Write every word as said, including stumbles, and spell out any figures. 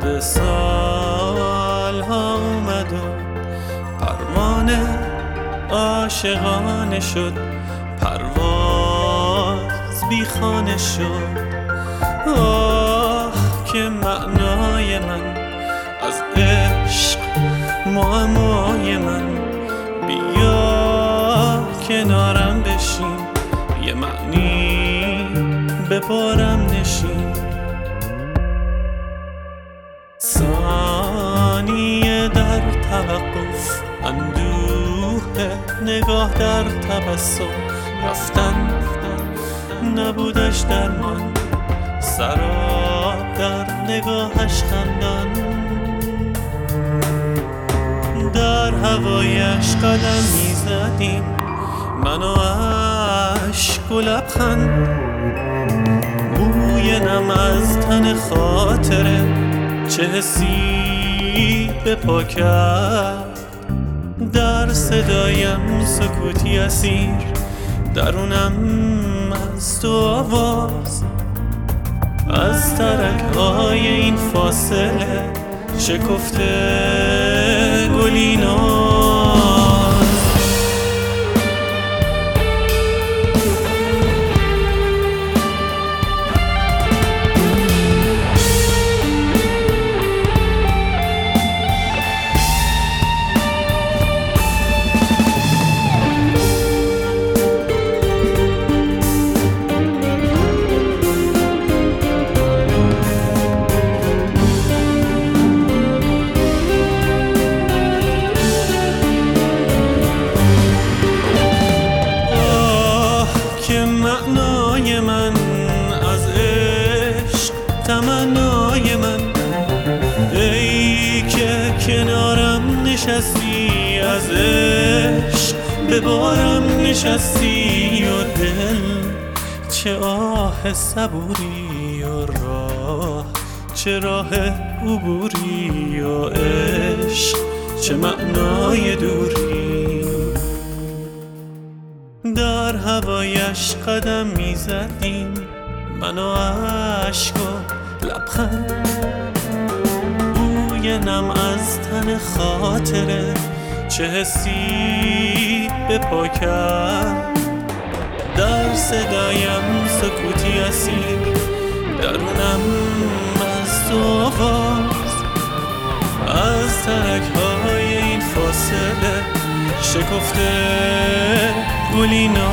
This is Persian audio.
به سالها اومد و پروانه عاشقانه شد، پرواز بی خانه شد. آه که معنای من از عشق، معمای من، بیا کنارم بشین، یه معنی ببارم نشین. ثانیه در توقف، اندوه نگاه در تبسم، رفتن نبودش درمان، سراب در نگاهش خندان. در هوایش قدم میزدیم من و اشک و لبخند، بوی نم از تن خاطره چه حسی به پا کرد. در صدایم سکوتی اسیر، درونم از تو آواز، از ترک‌های این فاصله شکفته گلی ناز. معنای من از عشق، تمنای من، ای که کنارم نشستی، از عشق به بارم نشستی. و دل چه آه صبوری، و راه چه راه عبوری، و عشق چه معنای دوری. در هوایش قدم میزدیم من و اشک و لبخند، بوی نم از تن خاطره چه حسی به پا کرد. در صدایم سکوتی اسیر، درونم از تو آواز، از ترک‌های این فاصله شکفته گلی ناز.